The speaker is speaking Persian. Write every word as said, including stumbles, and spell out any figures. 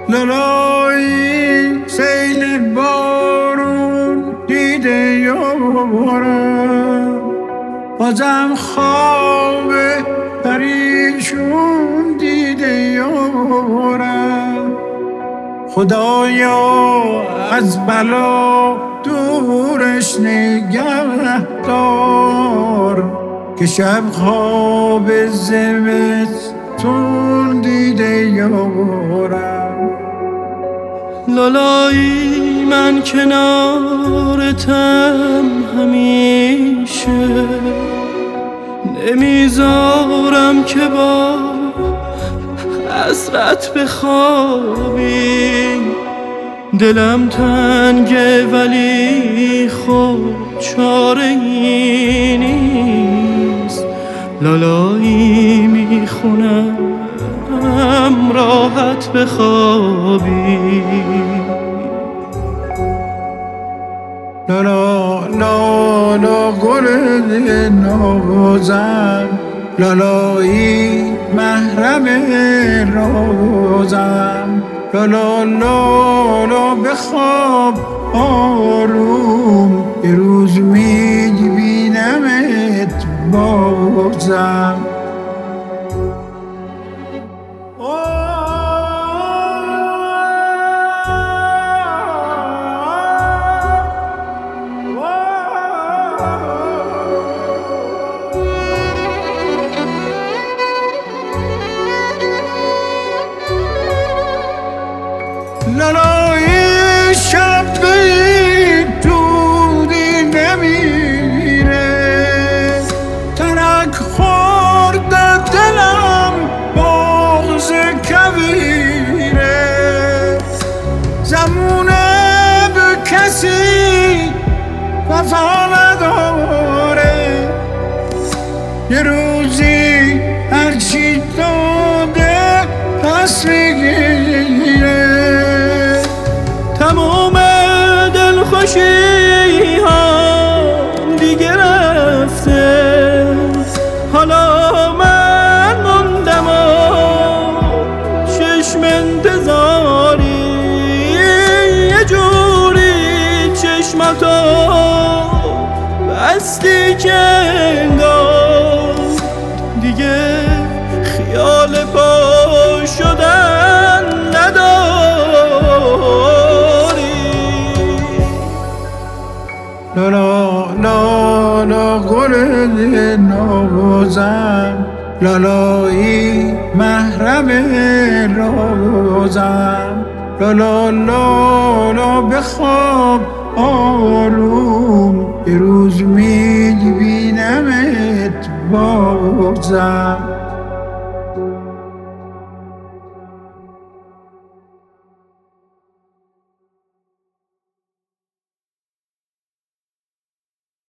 لالایی سیل بارون دیده یارم، بازم خواب پریشون دیده یارم. خدایا از بلا دورش نگه دار، که شب خواب زمستون دیده یارم. لالایی من کنارتم همیشه، نمیذارم که با حسرت بخوابی. دلم تنگه ولی خب چاره ای نیست، لالایی میخونم راحت بخوابی. لالا لالا گل نازم، لالایی محرم رازم. لالا لالا بخواب آروم، یه روز میبینمت بازم. لالایی شب به دودی نمیره، ترک خورده دلم بغض کویره. زمونه به کسی وفا نداره، یه روزی هرچی داده پس میگیره. تمام دلخوشی هم دیگه رفته، حالا من موندم و چشم انتظاری. یه جوری چشماتو بستی که انگار دیگه خیال پا شدن نداری. لالا لالا گل نازم، لالایی محرم رازم. لالا لالا بخواب آروم، یه روز میبینمت بازم.